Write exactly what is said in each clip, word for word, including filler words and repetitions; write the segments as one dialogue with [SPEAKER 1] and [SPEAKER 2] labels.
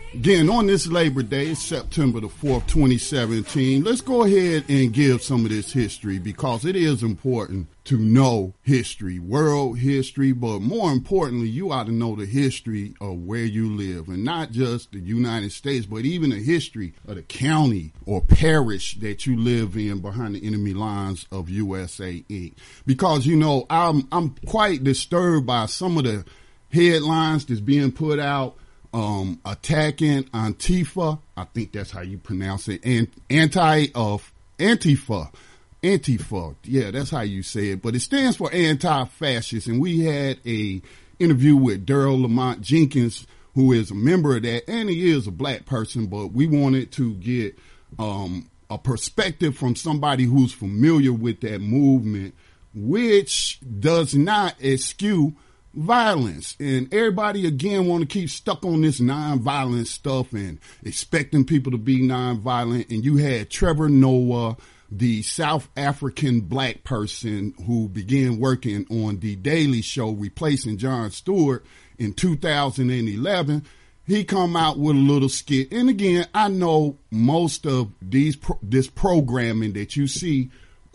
[SPEAKER 1] Again, on this Labor Day, September the fourth, twenty seventeen, let's go ahead and give some of this history because it is important to know history, world history, but more importantly, you ought to know the history of where you live, and not just the United States, but even the history of the county or parish that you live in behind the enemy lines of U S A Incorporated. Because, you know, I'm, I'm quite disturbed by some of the headlines that's being put out Um, attacking Antifa. I think that's how you pronounce it. And anti of Antifa, Antifa. Yeah, that's how you say it. But it stands for anti-fascist. And we had a interview with Daryl Lamont Jenkins, who is a member of that, and he is a black person. But we wanted to get um, a perspective from somebody who's familiar with that movement, which does not eschew violence. And everybody again want to keep stuck on this nonviolent stuff and expecting people to be nonviolent. And you had Trevor Noah, the South African black person who began working on The Daily Show, replacing Jon Stewart in two thousand eleven. He come out with a little skit. And again, I know most of these pro- this programming that you see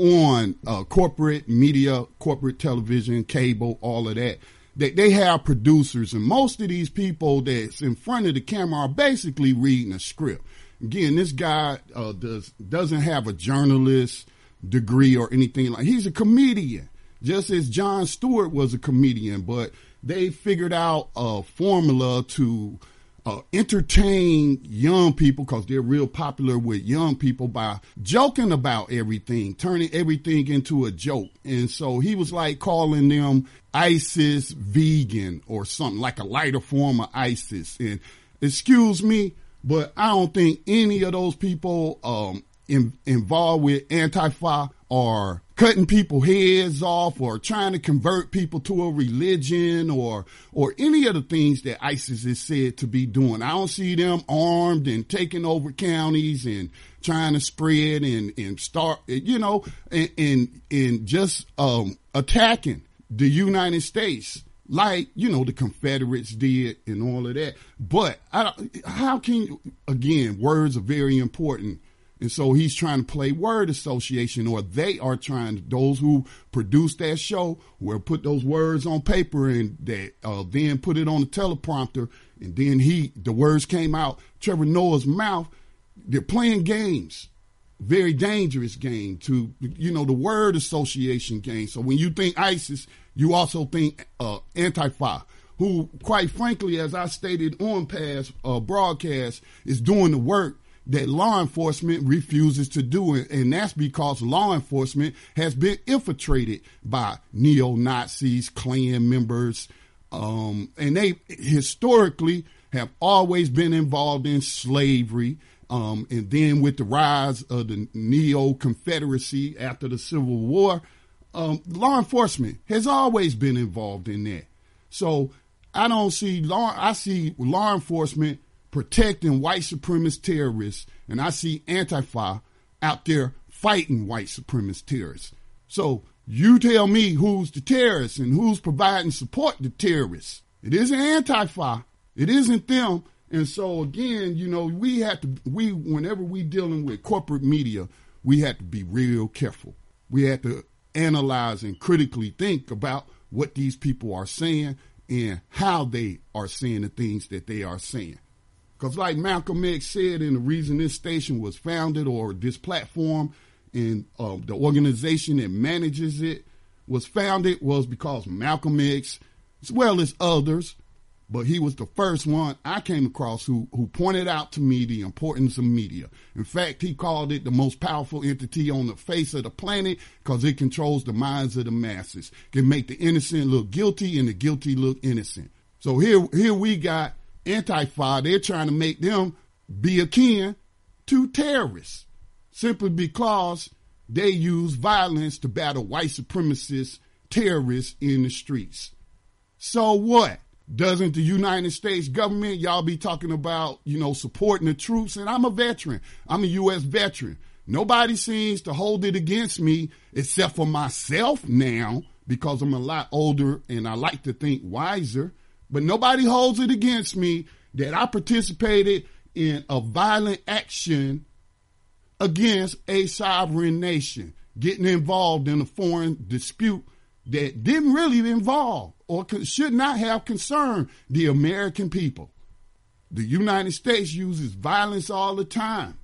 [SPEAKER 1] on uh, corporate media, corporate television, cable, all of that, They, they have producers, and most of these people that's in front of the camera are basically reading a script. Again, this guy uh, does, doesn't have a journalist degree or anything like. He's a comedian, just as Jon Stewart was a comedian, but they figured out a formula to uh, entertain young people, because they're real popular with young people, by joking about everything, turning everything into a joke. And so he was like calling them ISIS vegan or something, like a lighter form of ISIS. And excuse me, but I don't think any of those people um in, involved with Antifa are cutting people heads off or trying to convert people to a religion or or any of the things that ISIS is said to be doing. I don't see them armed and taking over counties and trying to spread and, and start, you know, and, and, and just um attacking the United States like, you know, the Confederates did and all of that. But I, how can you, again, words are very important. And so he's trying to play word association, or they are trying to, those who produce that show will put those words on paper and that uh, then put it on the teleprompter. And then he, the words came out Trevor Noah's mouth. They're playing games, very dangerous game to, you know, the word association game. So when you think ISIS, you also think uh, Antifa, who, quite frankly, as I stated on past uh, broadcasts, is doing the work that law enforcement refuses to do. And that's because law enforcement has been infiltrated by neo-Nazis, Klan members, um, and they historically have always been involved in slavery. Um, and then with the rise of the neo-Confederacy after the Civil War, um, law enforcement has always been involved in that. So I don't see law, I see law enforcement protecting white supremacist terrorists, and I see Antifa out there fighting white supremacist terrorists. So you tell me who's the terrorists and who's providing support to terrorists. It isn't Antifa. It isn't them. And so again, you know, we have to, we, whenever we dealing with corporate media, we have to be real careful. We have to analyze and critically think about what these people are saying and how they are saying the things that they are saying. Because like Malcolm X said, and the reason this station was founded, or this platform and uh, the organization that manages it was founded, was because Malcolm X, as well as others, but he was the first one I came across who, who pointed out to me the importance of media. In fact, he called it the most powerful entity on the face of the planet because it controls the minds of the masses, can make the innocent look guilty and the guilty look innocent. So here, here we got Antifa. They're trying to make them be akin to terrorists simply because they use violence to battle white supremacist terrorists in the streets. So what? Doesn't the United States government, y'all be talking about, you know, supporting the troops? And I'm a veteran. I'm a U S veteran. Nobody seems to hold it against me except for myself now, because I'm a lot older and I like to think wiser. But nobody holds it against me that I participated in a violent action against a sovereign nation, getting involved in a foreign dispute that didn't really involve or should not have concerned the American people. The United States uses violence all the time.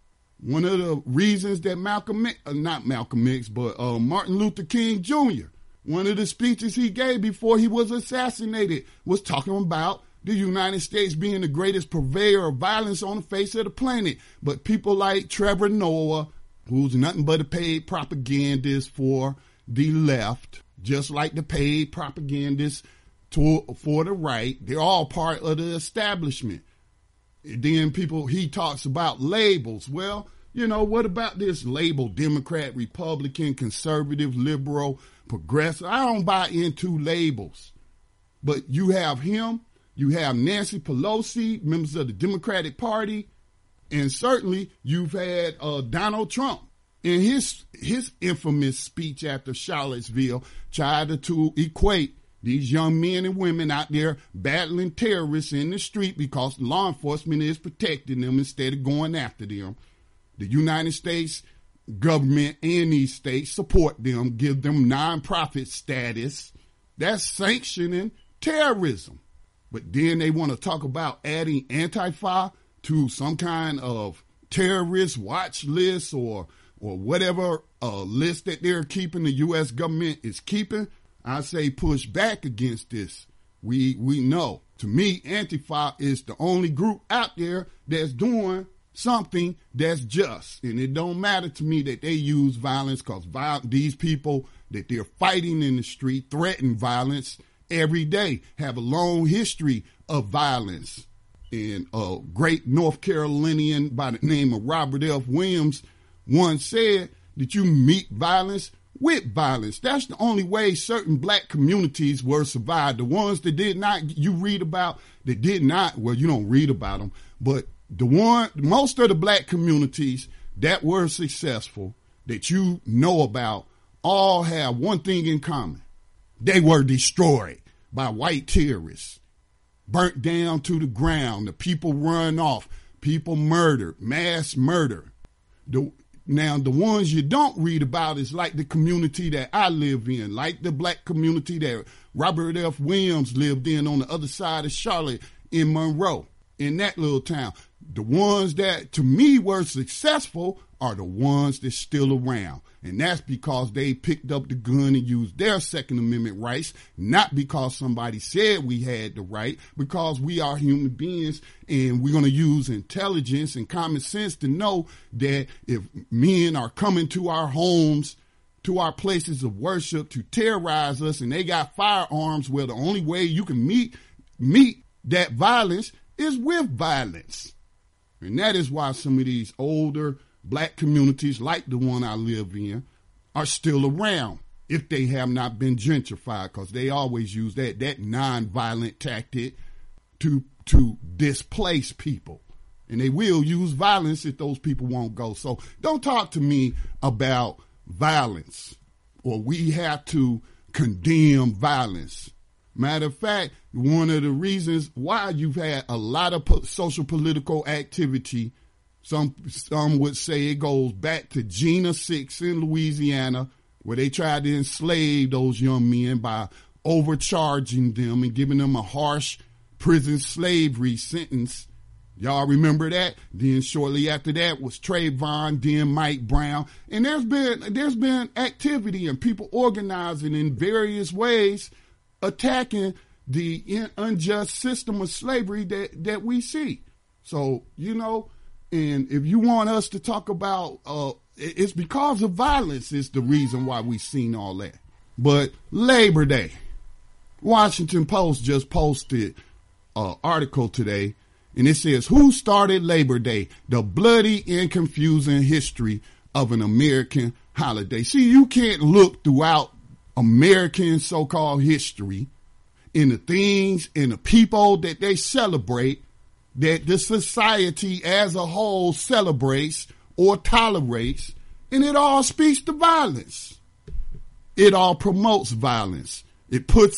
[SPEAKER 1] One of the reasons that Malcolm, uh, not Malcolm X, but uh, Martin Luther King Junior, one of the speeches he gave before he was assassinated was talking about the United States being the greatest purveyor of violence on the face of the planet. But people like Trevor Noah, who's nothing but a paid propagandist for the left, just like the paid propagandist to, for the right, they're all part of the establishment. And then people, he talks about labels. Well, you know, what about this label, Democrat, Republican, conservative, liberal, progressive? I don't buy into labels. But you have him, you have Nancy Pelosi, members of the Democratic Party, and certainly you've had uh, Donald Trump in his his infamous speech after Charlottesville tried to, to equate these young men and women out there battling terrorists in the street because law enforcement is protecting them instead of going after them. The United States government and these states support them, give them nonprofit status. That's sanctioning terrorism. But then they want to talk about adding Antifa to some kind of terrorist watch list or or whatever uh, list that they're keeping, the U S government is keeping. I say push back against this. We we know. To me, Antifa is the only group out there that's doing something that's just. And it don't matter to me that they use violence because viol- these people that they're fighting in the street threaten violence every day, have a long history of violence. And a great North Carolinian by the name of Robert F. Williams once said that you meet violence with violence. That's the only way certain black communities were survived. The ones that did not, you read about, that did not, well, you don't read about them, but the one, most of the black communities that were successful, that you know about, all have one thing in common. They were destroyed by white terrorists, burnt down to the ground, the people run off, people murdered, mass murder. The, now, the ones you don't read about is like the community that I live in, like the black community that Robert F. Williams lived in on the other side of Charlotte in Monroe, in that little town. The ones that, to me, were successful are the ones that's still around. And that's because they picked up the gun and used their Second Amendment rights, not because somebody said we had the right, because we are human beings and we're going to use intelligence and common sense to know that if men are coming to our homes, to our places of worship to terrorize us, and they got firearms, well, the only way you can meet, meet that violence is with violence. And that is why some of these older black communities, like the one I live in, are still around if they have not been gentrified, because they always use that that non-violent tactic to to displace people. And they will use violence if those people won't go. So don't talk to me about violence or we have to condemn violence. Matter of fact, one of the reasons why you've had a lot of po- social political activity, some some would say it goes back to Jena six in Louisiana, where they tried to enslave those young men by overcharging them and giving them a harsh prison slavery sentence. Y'all remember that? Then shortly after that was Trayvon, then Mike Brown. And there's been there's been activity and people organizing in various ways, attacking the unjust system of slavery that, that we see. So, you know, and if you want us to talk about, uh, it's because of violence is the reason why we've seen all that. But Labor Day, Washington Post just posted an article today, and it says, who started Labor Day? The bloody and confusing history of an American holiday. See, you can't look throughout American so-called history in the things and the people that they celebrate, that the society as a whole celebrates or tolerates, and it all speaks to violence. It all promotes violence. It puts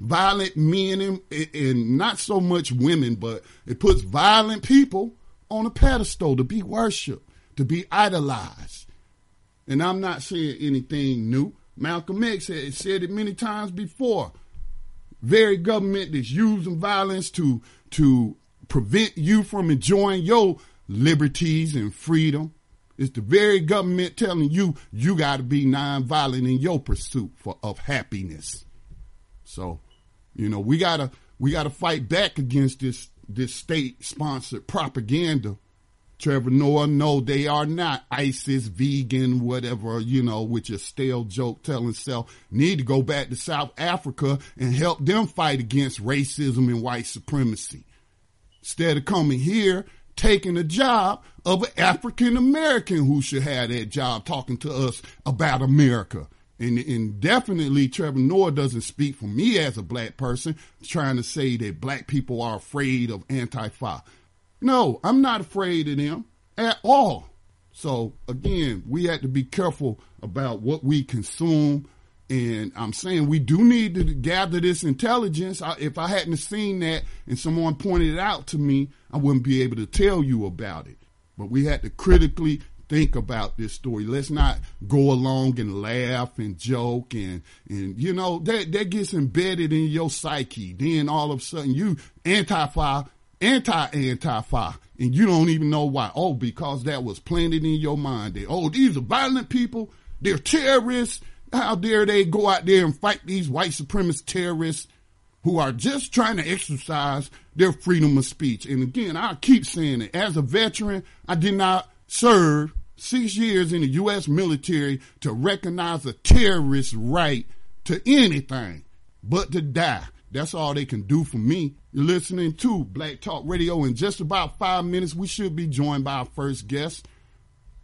[SPEAKER 1] violent men and, and not so much women, but it puts violent people on a pedestal to be worshiped, to be idolized. And I'm not saying anything new. Malcolm X had said it many times before. Very government that's using violence to, to prevent you from enjoying your liberties and freedom. It's the very government telling you you got to be nonviolent in your pursuit for, of happiness. So, you know, we gotta we gotta fight back against this this state-sponsored propaganda. Trevor Noah, no, they are not ISIS, vegan, whatever, you know, with your stale joke telling self. Need to go back to South Africa and help them fight against racism and white supremacy. Instead of coming here, taking a job of an African American who should have that job talking to us about America. And, and definitely Trevor Noah doesn't speak for me as a black person trying to say that black people are afraid of Antifa. No, I'm not afraid of them at all. So again, we have to be careful about what we consume. And I'm saying we do need to gather this intelligence. I, if I hadn't seen that and someone pointed it out to me, I wouldn't be able to tell you about it. But we had to critically think about this story. Let's not go along and laugh and joke and, and you know, that, that gets embedded in your psyche. Then all of a sudden you Antifa, anti-Antifa, and you don't even know why. Oh, because that was planted in your mind that, oh, these are violent people. They're terrorists. How dare they go out there and fight these white supremacist terrorists who are just trying to exercise their freedom of speech. And again, I keep saying it. As a veteran, I did not serve six years in the U S military to recognize a terrorist's right to anything but to die. That's all they can do for me. You're listening to Black Talk Radio. In just about five minutes, we should be joined by our first guest.